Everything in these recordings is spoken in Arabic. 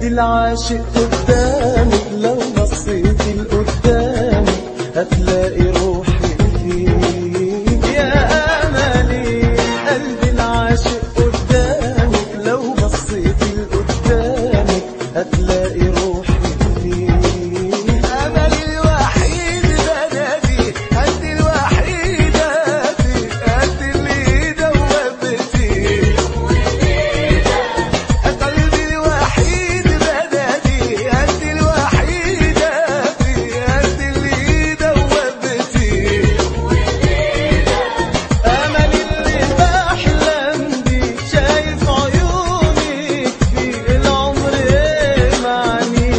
العاشق قدامك، لو بصيت لقدامك هتلاقي روحي فيك يا أملي. قلبي العاشق قدامك، لو بصيت لقدامك هتلاقي روحي فيك. أملي الوحيد بلدي، أنت الوحيدة فيك، أنت اللي دوبتي. قلبي الوحيد بلدي، أنت الوحيدة فيك، أنت اللي دوبتي. أملي اللي بحلم بيه، شايف عيونك في العمر معني.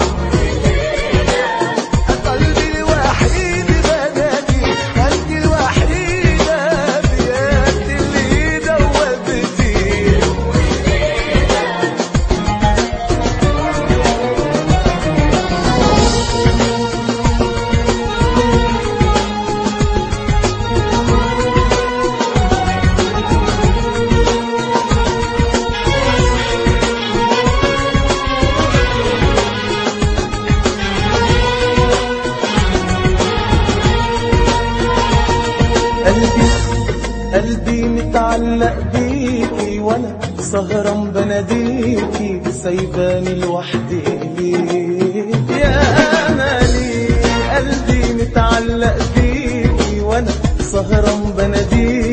قلبي الوحيد بلدي، أنت الوحيدة فيك، أنت اللي دوبتي. قلبي متعلق بيكي، وانا سهران بناديكي، سايباني لوحدي ليك يا أملي. قلبي متعلق بيكي، وانا سهران بناديكي،